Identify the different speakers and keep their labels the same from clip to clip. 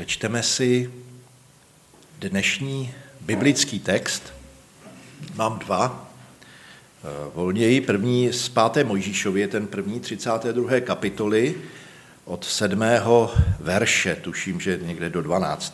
Speaker 1: Přečteme si dnešní biblický text. Mám dva. Volněji, první z 5. Mojžíšově, ten první 32. kapitoly od 7. verše, tuším, že někde do 12.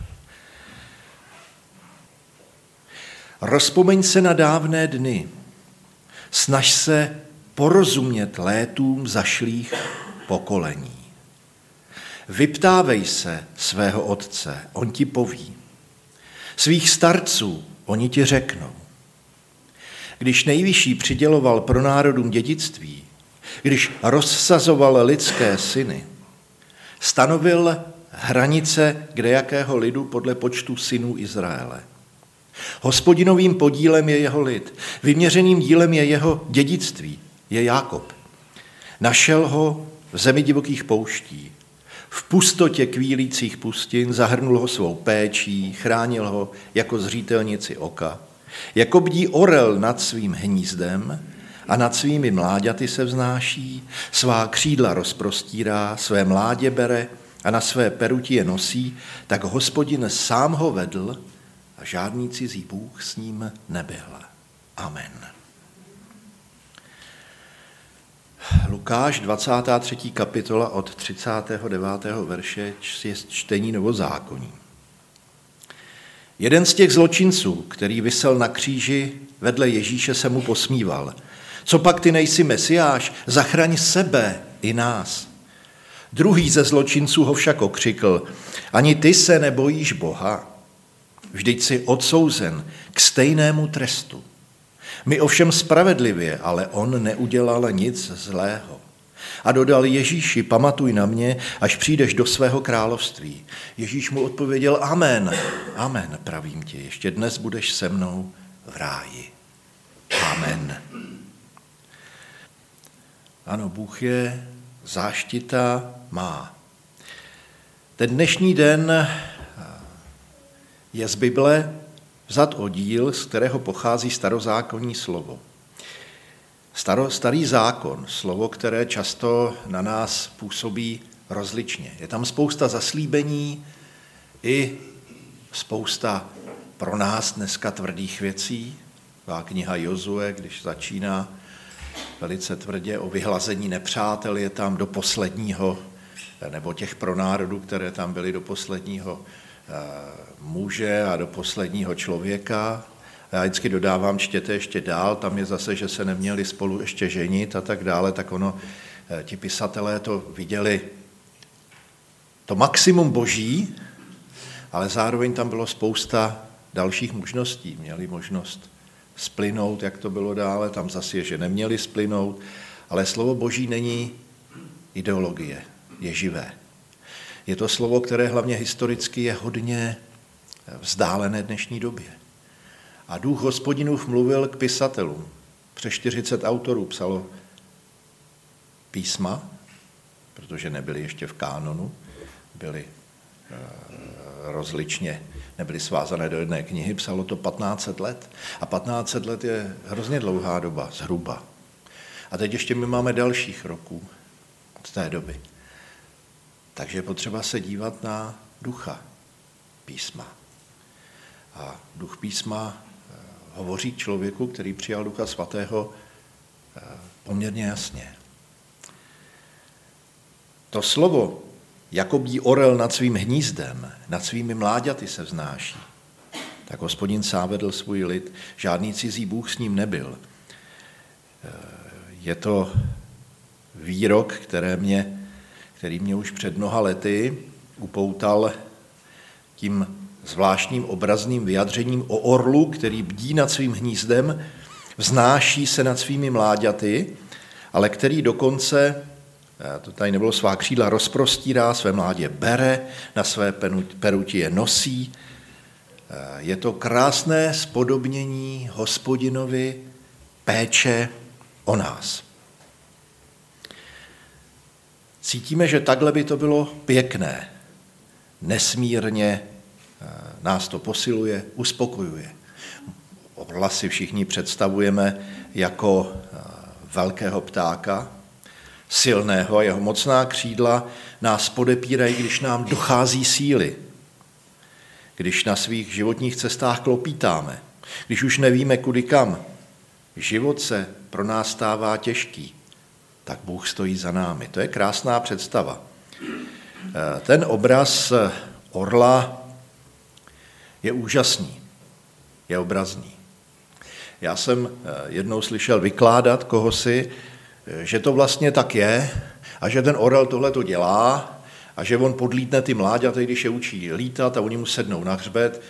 Speaker 1: Rozpomeň se na dávné dny, snaž se porozumět létům zašlých pokolení. Vyptávej se svého otce, on ti poví. Svých starců, oni ti řeknou. Když Nejvyšší přiděloval pro národům dědictví, když rozsazoval lidské syny, stanovil hranice kdejakého lidu podle počtu synů Izraele. Hospodinovým podílem je jeho lid, vyměřeným dílem je jeho dědictví, je Jákob. Našel ho v zemi divokých pouští, v pustotě kvílících pustin, zahrnul ho svou péčí, chránil ho jako zřítelnici oka. Jako bdí orel nad svým hnízdem a nad svými mláďaty se vznáší, svá křídla rozprostírá, své mládě bere a na své peruti je nosí, tak Hospodin sám ho vedl a žádný cizí bůh s ním nebyl. Amen. Lukáš, 23. kapitola od 39. verše je čtení Novozákonní. Jeden z těch zločinců, který visel na kříži vedle Ježíše, se mu posmíval. Co pak ty nejsi Mesiáš? Zachraň sebe i nás. Druhý ze zločinců ho však okřikl. Ani ty se nebojíš Boha? Vždyť jsi odsouzen k stejnému trestu. My ovšem spravedlivě, ale on neudělal nic zlého. A dodal Ježíši, pamatuj na mě, až přijdeš do svého království. Ježíš mu odpověděl, amen, amen, pravím ti, ještě dnes budeš se mnou v ráji. Amen. Ano, Bůh je záštita má. Ten dnešní den je z Bible vzat oddíl, z kterého pochází starozákonní slovo. Starý zákon, slovo, které často na nás působí rozličně. Je tam spousta zaslíbení i spousta pro nás dneska tvrdých věcí. Taková kniha Jozue, když začíná velice tvrdě o vyhlazení nepřátel, je tam do posledního, nebo těch pronárodů, které tam byly do posledního muže a do posledního člověka. Já vždycky dodávám, čtěte ještě dál, tam je zase, že se neměli spolu ještě ženit a tak dále, tak ono, ti pisatelé to viděli to maximum boží, ale zároveň tam bylo spousta dalších možností. Měli možnost splynout, jak to bylo dále, tam zase je, že neměli splynout, ale slovo boží není ideologie, je živé. Je to slovo, které hlavně historicky je hodně vzdálené dnešní době. A duch Hospodinův mluvil k pisatelům. Přes 40 autorů psalo písma, protože nebyli ještě v kánonu, byli rozličně, nebyli svázané do jedné knihy, psalo to 1500 let. A 1500 let je hrozně dlouhá doba, zhruba. A teď ještě my máme dalších roků od té doby. Takže je potřeba se dívat na ducha písma. A duch písma hovoří k člověku, který přijal Ducha Svatého, poměrně jasně. To slovo, jako bdí orel nad svým hnízdem, nad svými mláďaty se vznáší, tak Hospodin sám vedl svůj lid, žádný cizí bůh s ním nebyl. Je to výrok, který mě už před mnoha lety upoutal tím zvláštním obrazným vyjadřením o orlu, který bdí nad svým hnízdem, vznáší se nad svými mláďaty, ale který dokonce, to tady nebylo, svá křídla rozprostírá, své mládě bere, na své peruti je nosí. Je to krásné spodobnění Hospodinovi péče o nás. Cítíme, že takhle by to bylo pěkné, nesmírně nás to posiluje, uspokojuje. Orla si všichni představujeme jako velkého ptáka silného a jeho mocná křídla nás podepírají, když nám dochází síly, když na svých životních cestách klopítáme, když už nevíme kudy kam. Život se pro nás stává těžký, tak Bůh stojí za námi. To je krásná představa. Ten obraz orla je úžasný, je obrazný. Já jsem jednou slyšel vykládat kohosi, že to vlastně tak je a že ten orel tohle to dělá a že on podlítne ty mláďata, když je učí lítat a oni mu sednou na hřbet.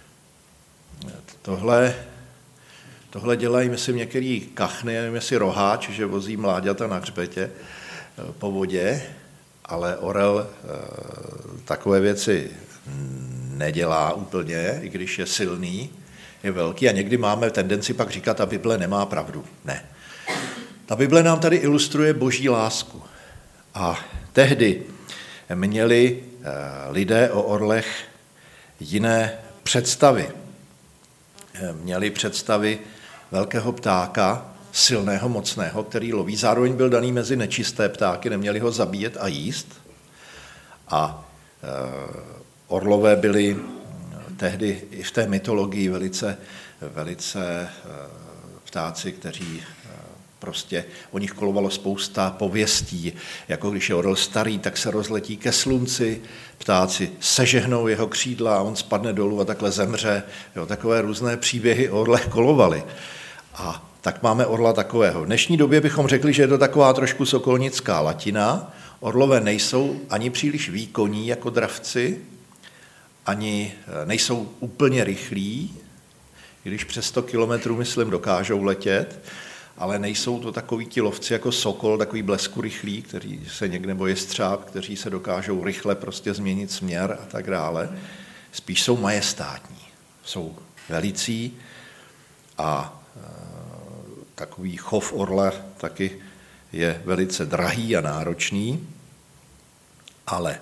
Speaker 1: Tohle dělají, myslím, některý kachny, nevím, jestli roháč, že vozí mláďata na hřbetě po vodě, ale orel takové věci nedělá úplně, i když je silný, je velký a někdy máme tendenci pak říkat, ta Bible nemá pravdu. Ne. Ta Bible nám tady ilustruje boží lásku. A tehdy měli lidé o orlech jiné představy. Měli představy velkého ptáka, silného, mocného, který loví. Zároveň byl daný mezi nečisté ptáky, neměli ho zabíjet a jíst. A orlové byli tehdy i v té mytologii velice ptáci, kteří prostě o nich kolovalo spousta pověstí, jako když je orel starý, tak se rozletí ke slunci, ptáci sežehnou jeho křídla a on spadne dolů a takhle zemře. Jo, takové různé příběhy o orlech kolovaly. A tak máme orla takového. V dnešní době bychom řekli, že je to taková trošku sokolnická latina. Orlové nejsou ani příliš výkonní jako dravci, ani nejsou úplně rychlí, když přes 100 kilometrů, myslím, dokážou letět, ale nejsou to takoví ti lovci jako sokol, takový blesku rychlí, který se někde, nebo jestřáb, kteří se dokážou rychle prostě změnit směr a tak dále. Spíš jsou majestátní, jsou velicí a takový chov orla taky je velice drahý a náročný, ale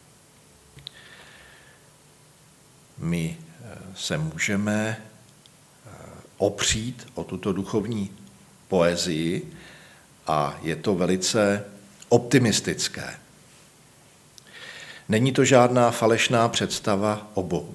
Speaker 1: my se můžeme opřít o tuto duchovní poezii a je to velice optimistické. Není to žádná falešná představa o Bohu.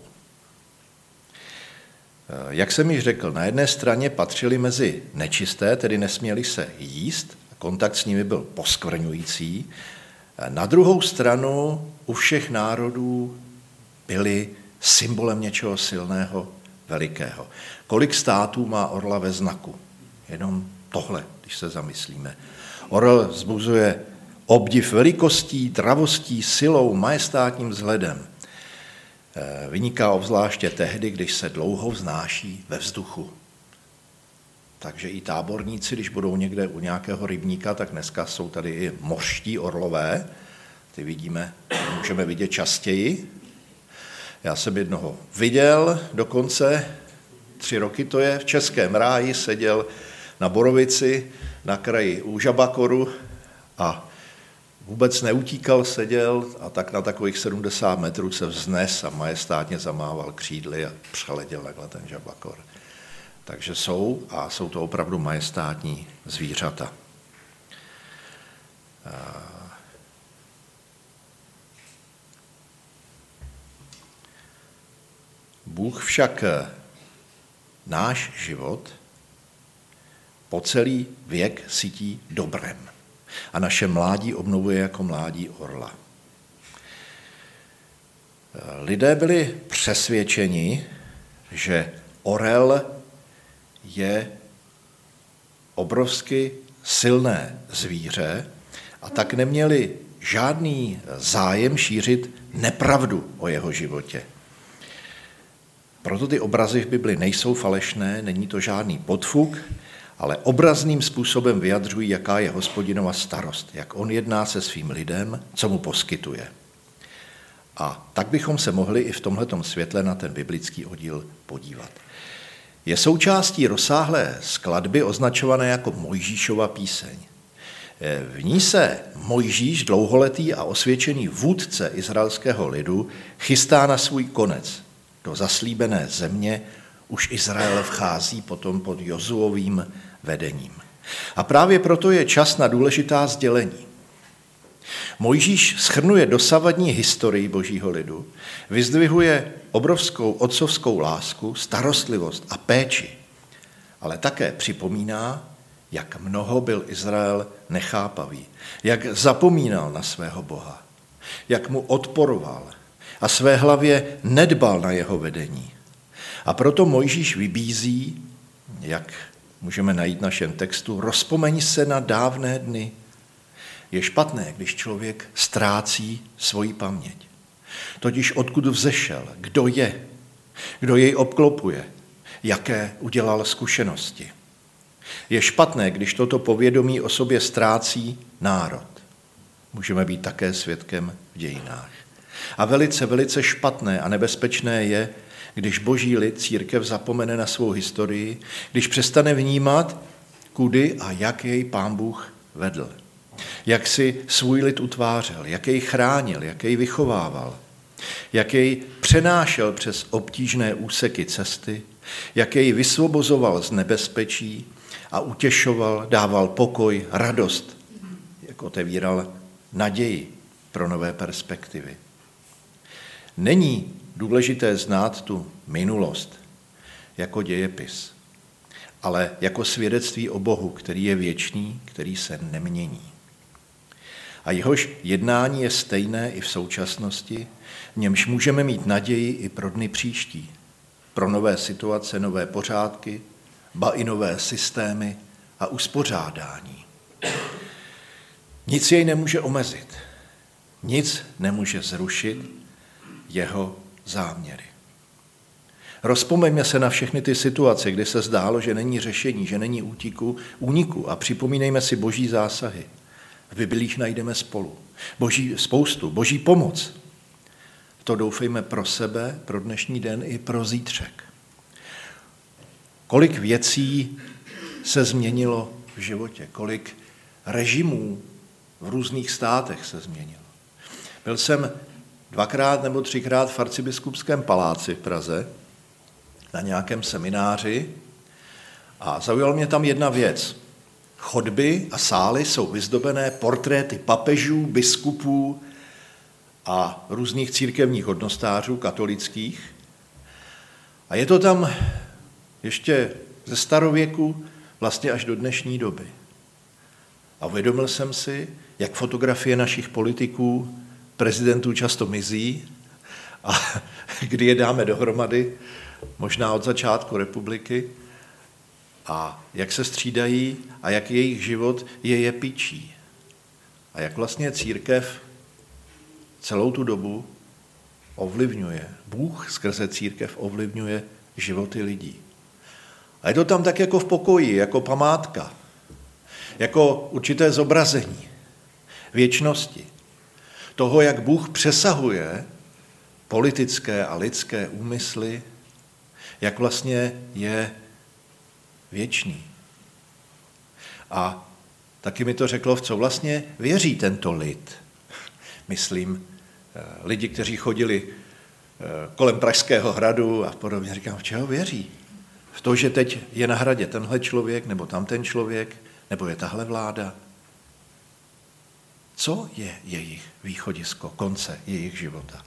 Speaker 1: Jak jsem již řekl, na jedné straně patřili mezi nečisté, tedy nesměli se jíst, kontakt s nimi byl poskvrňující. Na druhou stranu u všech národů byli symbolem něčeho silného, velikého. Kolik států má orla ve znaku? Jenom tohle, když se zamyslíme. Orel vzbuzuje obdiv velikostí, dravostí, silou, majestátním vzhledem. Vyniká obzvláště tehdy, když se dlouho vznáší ve vzduchu. Takže i táborníci, když budou někde u nějakého rybníka, tak dneska jsou tady i mořští orlové. Ty můžeme vidět častěji. Já jsem jednoho viděl, dokonce 3 roky to je, v Českém ráji seděl na borovici na kraji u Žabakoru a vůbec neutíkal, seděl a tak na takových 70 metrů se vznes a majestátně zamával křídly a přeletěl takhle ten Žabakor. Takže jsou to opravdu majestátní zvířata. Bůh však náš život po celý věk sytí dobrem a naše mládí obnovuje jako mládí orla. Lidé byli přesvědčeni, že orel je obrovsky silné zvíře a tak neměli žádný zájem šířit nepravdu o jeho životě. Proto ty obrazy v Bibli nejsou falešné, není to žádný podfuk, ale obrazným způsobem vyjadřují, jaká je Hospodinova starost, jak on jedná se svým lidem, co mu poskytuje. A tak bychom se mohli i v tomhletom světle na ten biblický oddíl podívat. Je součástí rozsáhlé skladby označované jako Mojžíšova píseň. V ní se Mojžíš, dlouholetý a osvědčený vůdce izraelského lidu, chystá na svůj konec. Do zaslíbené země už Izrael vchází potom pod Jozuovým vedením. A právě proto je čas na důležitá sdělení. Mojžíš shrnuje dosavadní historii božího lidu, vyzdvihuje obrovskou otcovskou lásku, starostlivost a péči, ale také připomíná, jak mnoho byl Izrael nechápavý, jak zapomínal na svého Boha, jak mu odporoval a své hlavě nedbal na jeho vedení. A proto Mojžíš vybízí, jak můžeme najít v našem textu, rozpomeň se na dávné dny. Je špatné, když člověk ztrácí svoji paměť. Totiž odkud vzešel, kdo jej obklopuje, jaké udělal zkušenosti. Je špatné, když toto povědomí o sobě ztrácí národ. Můžeme být také svědkem v dějinách. A velice, velice špatné a nebezpečné je, když boží lid, církev, zapomene na svou historii, když přestane vnímat, kudy a jak jej Pán Bůh vedl. Jak si svůj lid utvářel, jak jej chránil, jak jej vychovával, jak jej přenášel přes obtížné úseky cesty, jak jej vysvobozoval z nebezpečí a utěšoval, dával pokoj, radost, jak otevíral naději pro nové perspektivy. Není důležité znát tu minulost jako dějepis, ale jako svědectví o Bohu, který je věčný, který se nemění. A jehož jednání je stejné i v současnosti, v němž můžeme mít naději i pro dny příští, pro nové situace, nové pořádky, ba i nové systémy a uspořádání. Nic jej nemůže omezit, nic nemůže zrušit jeho záměry. Rozpomeňme se na všechny ty situace, kdy se zdálo, že není řešení, že není úniku a připomínejme si boží zásahy. V Biblích najdeme spoustu boží pomoc. To doufejme pro sebe, pro dnešní den i pro zítřek. Kolik věcí se změnilo v životě, kolik režimů v různých státech se změnilo. Byl jsem 2x nebo 3x v arcibiskupském paláci v Praze na nějakém semináři a zaujala mě tam jedna věc. Chodby a sály jsou vyzdobené portréty papežů, biskupů a různých církevních hodnostářů katolických. A je to tam ještě ze starověku vlastně až do dnešní doby. A uvědomil jsem si, jak fotografie našich politiků, prezidentů často mizí a kdy je dáme dohromady, možná od začátku republiky, a jak se střídají a jak jejich život je jepičí. A jak vlastně církev celou tu dobu ovlivňuje. Bůh skrze církev ovlivňuje životy lidí. A je to tam tak jako v pokoji, jako památka, jako určité zobrazení věčnosti. Toho, jak Bůh přesahuje politické a lidské úmysly, jak vlastně je věčný. A taky mi to řeklo, v co vlastně věří tento lid. Myslím, lidi, kteří chodili kolem Pražského hradu a podobně, říkám, v čeho věří? V to, že teď je na hradě tenhle člověk, nebo tamten člověk, nebo je tahle vláda? Co je jejich východisko, konce jejich života?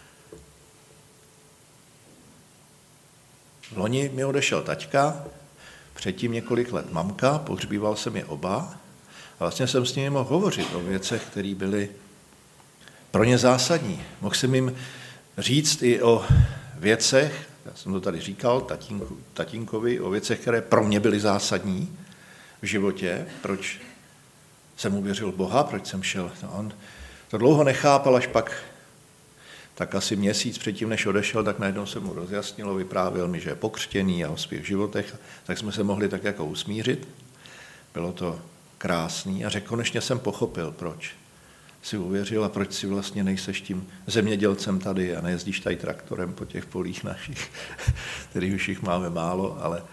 Speaker 1: V loni mi odešel taťka, předtím několik let mamka, pohřbíval jsem je oba a vlastně jsem s nimi mohl hovořit o věcech, které byly pro ně zásadní. Mohl jsem jim říct i o věcech, já jsem to tady říkal tatínkovi, o věcech, které pro mě byly zásadní v životě, proč jsem uvěřil Boha, proč jsem šel. On to dlouho nechápal, až pak tak asi měsíc předtím, než odešel, tak najednou se mu rozjasnilo, vyprávěl mi, že je pokřtěný a o svých životech, tak jsme se mohli tak jako usmířit. Bylo to krásný a řekl, konečně jsem pochopil, proč si uvěřil a proč si vlastně nejseš tím zemědělcem tady a nejezdíš tady traktorem po těch polích našich, kterých už jich máme málo, ale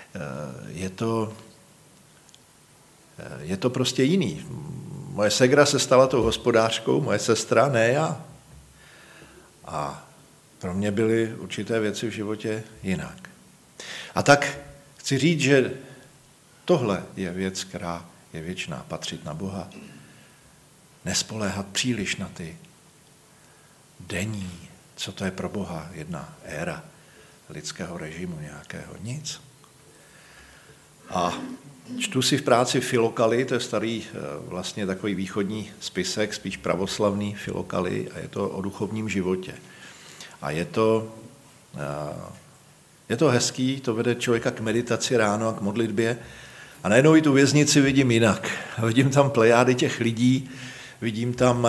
Speaker 1: je to prostě jiný. Moje segra se stala tou hospodářkou, moje sestra, ne já. A pro mě byly určité věci v životě jinak. A tak chci říct, že tohle je věc, která je věčná, patřit na Boha. nespoléhat příliš na ty denní, co to je pro Boha jedna éra lidského režimu nějakého, nic. A čtu si v práci Filokaly, to je starý vlastně takový východní spisek, spíš pravoslavný Filokaly, a je to o duchovním životě. A je to hezký, to vede člověka k meditaci ráno a k modlitbě. A najednou i tu věznici vidím jinak. Vidím tam plejády těch lidí, vidím tam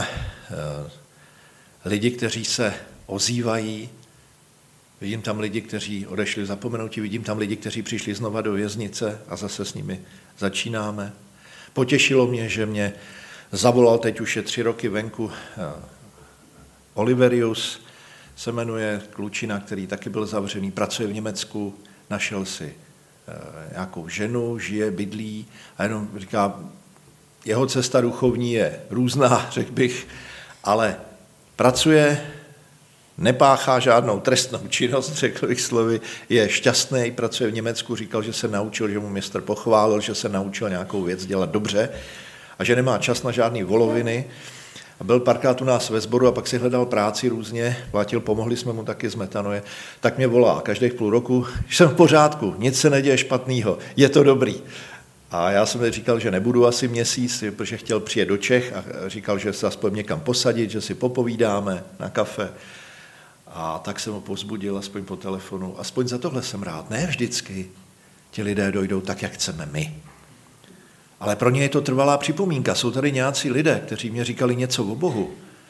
Speaker 1: lidi, kteří se ozývají, vidím tam lidi, kteří odešli v zapomenutí, vidím tam lidi, kteří přišli znova do věznice a zase s nimi začínáme. Potěšilo mě, že mě zavolal, teď už je 3 roky venku, Oliverius, se jmenuje, klučina, který taky byl zavřený, pracuje v Německu, našel si nějakou ženu, žije, bydlí a jenom říká, jeho cesta duchovní je různá, řekl bych, ale pracuje, nepáchá žádnou trestnou činnost, řekl bych slovy, je šťastný, pracuje v Německu, říkal, že se naučil, že mu mistr pochválil, že se naučil nějakou věc dělat dobře a že nemá čas na žádný voloviny. A byl párkrát u nás ve sboru a pak si hledal práci různě, platil, pomohli jsme mu taky z Metanoje, tak mě volá každých půl roku, že jsem v pořádku, nic se neděje špatného, je to dobrý. A já jsem říkal, že nebudu asi měsíc, protože chtěl přijet do Čech a říkal, že se aspoň někam posadit, že si popovídáme na kafe. A tak jsem ho povzbudil, aspoň po telefonu. Aspoň za tohle jsem rád. Ne vždycky ti lidé dojdou tak, jak chceme my. Ale pro ně je to trvalá připomínka. Jsou tady nějací lidé, kteří mě říkali něco o Bohu.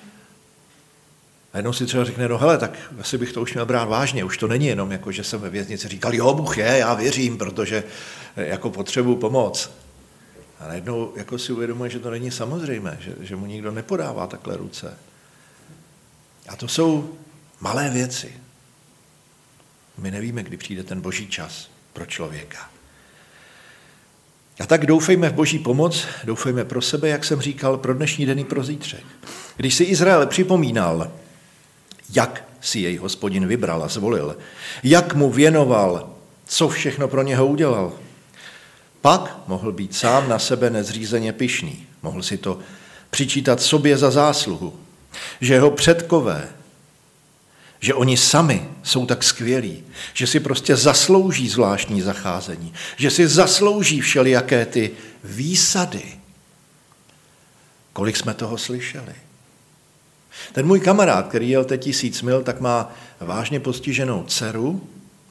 Speaker 1: A jednou si třeba řekne, no hele, tak asi bych to už měl brát vážně. Už to není jenom jako, že jsem ve věznici říkal, jo, Bůh je, já věřím, protože jako potřebuji pomoc. A najednou jako si uvědomuje, že to není samozřejmé, že mu nikdo nepodává takhle ruce. A to jsou malé věci. My nevíme, kdy přijde ten boží čas pro člověka. A tak doufejme v boží pomoc, doufejme pro sebe, jak jsem říkal, pro dnešní den i pro zítřek. Když si Izrael připomínal, jak si jej Hospodin vybral a zvolil, jak mu věnoval, co všechno pro něho udělal, pak mohl být sám na sebe nezřízeně pyšný. Mohl si to přičítat sobě za zásluhu, že jeho předkové, že oni sami jsou tak skvělí, že si prostě zaslouží zvláštní zacházení, že si zaslouží všelijaké ty výsady. Kolik jsme toho slyšeli. Ten můj kamarád, který jel teď 1000 mil, tak má vážně postiženou dceru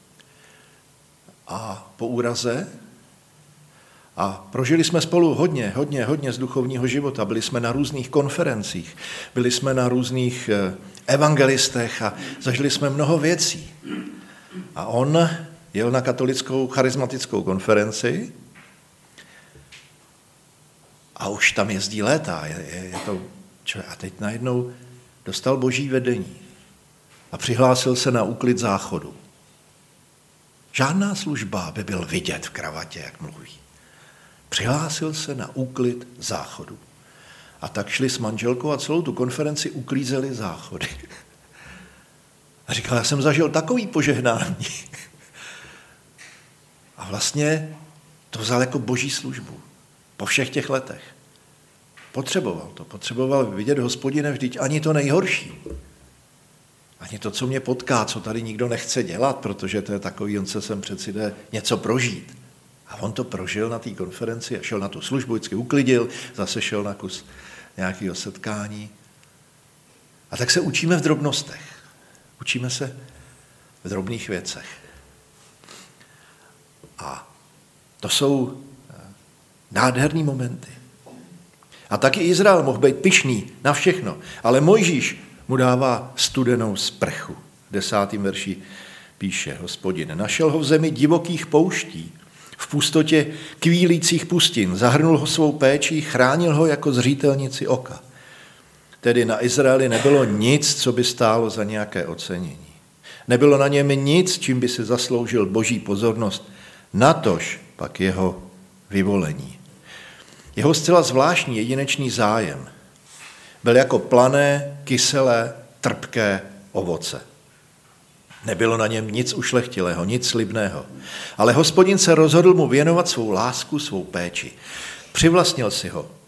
Speaker 1: a po úraze a prožili jsme spolu hodně z duchovního života. Byli jsme na různých konferencích, byli jsme na různých evangelistech a zažili jsme mnoho věcí. A on jel na katolickou charismatickou konferenci a už tam jezdí léta. A teď najednou dostal boží vedení a přihlásil se na úklid záchodu. Žádná služba, aby byl vidět v kravatě, jak mluví. Přihlásil se na úklid záchodu. A tak šli s manželkou a celou tu konferenci uklízeli záchody. A říkal, já jsem zažil takový požehnání. A vlastně to vzal jako boží službu. Po všech těch letech. Potřeboval vidět Hospodine, vždyť ani to nejhorší. Ani to, co mě potká, co tady nikdo nechce dělat, protože to je takový, on se sem přeci jde něco prožít. A on to prožil na té konferenci a šel na tu službu, vždycky uklidil, zase šel na kus nějakého setkání. A tak se učíme v drobnostech. Učíme se v drobných věcech. A to jsou nádherný momenty. A taky Izrael mohl být pyšný na všechno, ale Mojžíš mu dává studenou sprchu. V 10. verši píše Hospodin. Našel ho v zemi divokých pouští, v pustotě kvílících pustin, zahrnul ho svou péčí, chránil ho jako zřítelnici oka. Tedy na Izraeli nebylo nic, co by stálo za nějaké ocenění. Nebylo na něm nic, čím by si zasloužil boží pozornost, natož pak jeho vyvolení. Jeho zcela zvláštní jedinečný zájem byl jako plané, kyselé, trpké ovoce. Nebylo na něm nic ušlechtilého, nic slibného. Ale Hospodin se rozhodl mu věnovat svou lásku, svou péči. Přivlastnil si ho.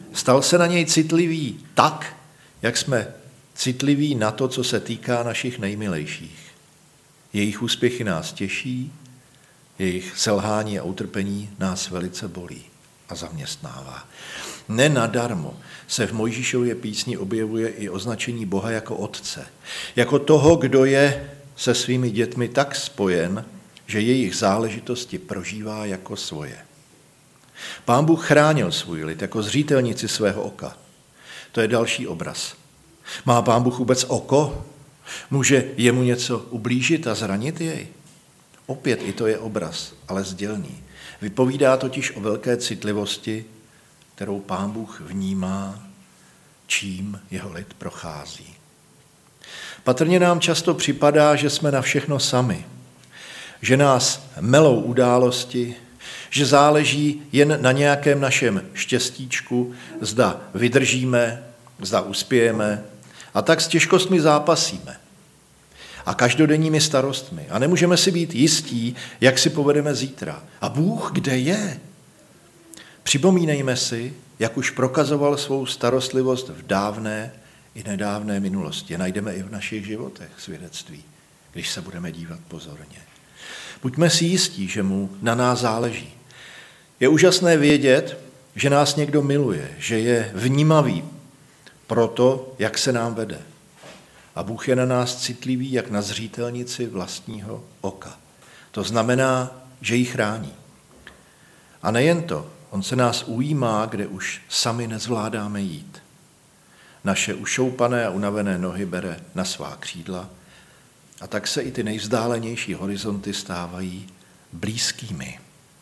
Speaker 1: Stal se na něj citlivý tak, jak jsme citliví na to, co se týká našich nejmilejších. Jejich úspěchy nás těší, jejich selhání a utrpení nás velice bolí a zaměstnává. Nenadarmo se v Mojžíšově písni objevuje i označení Boha jako Otce, jako toho, kdo je se svými dětmi tak spojen, že jejich záležitosti prožívá jako svoje. Pán Bůh chránil svůj lid jako zřítelnici svého oka. To je další obraz. Má Pán Bůh vůbec oko? Může jemu něco ublížit a zranit jej? Opět i to je obraz, ale sdělný. Vypovídá totiž o velké citlivosti, kterou Pán Bůh vnímá, čím jeho lid prochází. Patrně nám často připadá, že jsme na všechno sami, že nás melou události, že záleží jen na nějakém našem štěstíčku, zda vydržíme, zda uspějeme, a tak s těžkostmi zápasíme a každodenními starostmi a nemůžeme si být jistí, jak si povedeme zítra. A Bůh kde je? Připomínejme si, jak už prokazoval svou starostlivost v dávné i nedávné minulosti. Najdeme i v našich životech svědectví, když se budeme dívat pozorně. Buďme si jistí, že mu na nás záleží. Je úžasné vědět, že nás někdo miluje, že je vnímavý pro to, jak se nám vede. A Bůh je na nás citlivý, jak na zřítelnici vlastního oka. To znamená, že ji chrání. A nejen to, on se nás ujímá, kde už sami nezvládáme jít. Naše ušoupané a unavené nohy bere na svá křídla a tak se i ty nejvzdálenější horizonty stávají blízkými.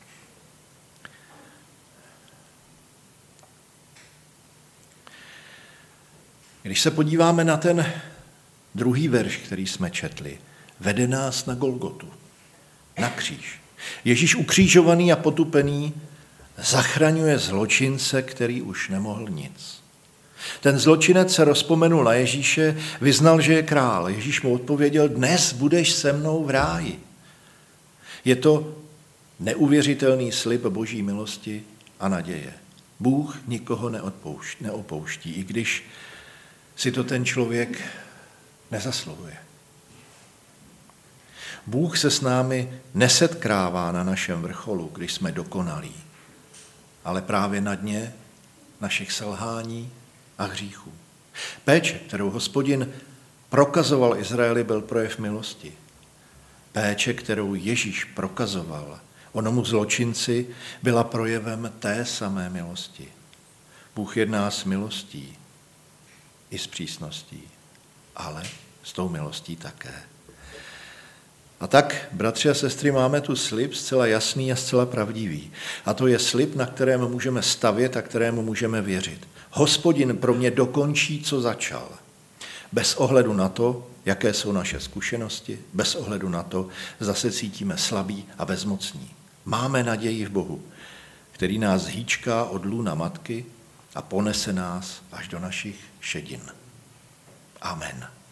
Speaker 1: Když se podíváme na ten druhý verš, který jsme četli, vede nás na Golgotu, na kříž. Ježíš ukřižovaný a potupený zachraňuje zločince, který už nemohl nic. Ten zločinec se rozpomenul na Ježíše, vyznal, že je král. Ježíš mu odpověděl, dnes budeš se mnou v ráji. Je to neuvěřitelný slib Boží milosti a naděje. Bůh nikoho neopouští, i když si to ten člověk nezasluhuje. Bůh se s námi nesetkává na našem vrcholu, když jsme dokonalí, ale právě na dně našich selhání a hříchů. Péče, kterou Hospodin prokazoval Izraeli, byl projev milosti. Péče, kterou Ježíš prokazoval onomu zločinci, byla projevem té samé milosti. Bůh jedná s milostí i s přísností, ale s tou milostí také. A tak, bratři a sestry, máme tu slib zcela jasný a zcela pravdivý. A to je slib, na kterém můžeme stavět a kterému můžeme věřit. Hospodin pro mě dokončí, co začal. Bez ohledu na to, jaké jsou naše zkušenosti, bez ohledu na to, zda se cítíme slabí a bezmocní. Máme naději v Bohu, který nás hýčká od lůna matky a ponese nás až do našich šedin. Amen.